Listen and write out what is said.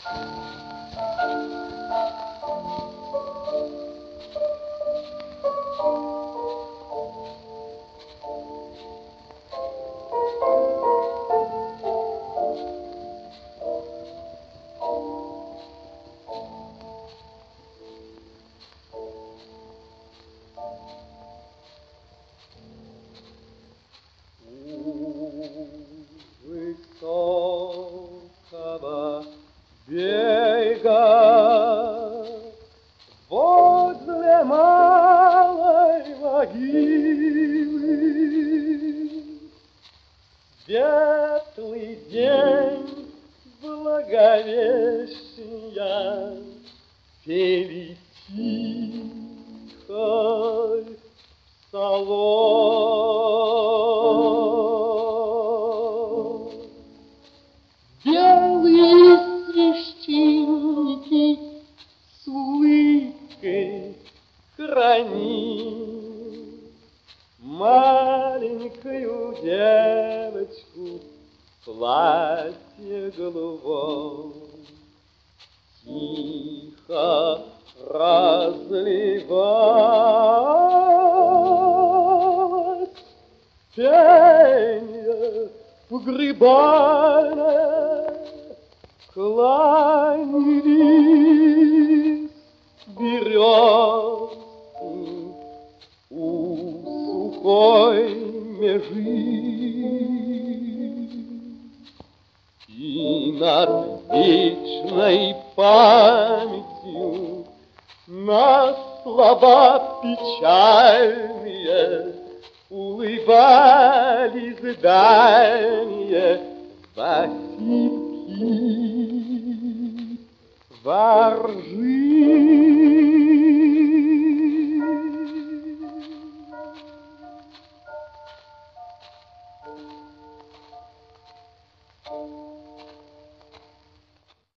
Высокого берега возле малой могилы светлый день благовещения пели тихо псалом. Белые священники с улыбкой хранили маленькую девочку в платье голубом. Тихо разливалось пенье погребальное, кланялись березки у сухой межи. И над вечной памятью на слова печальные улыбались дальние Васильки воржи.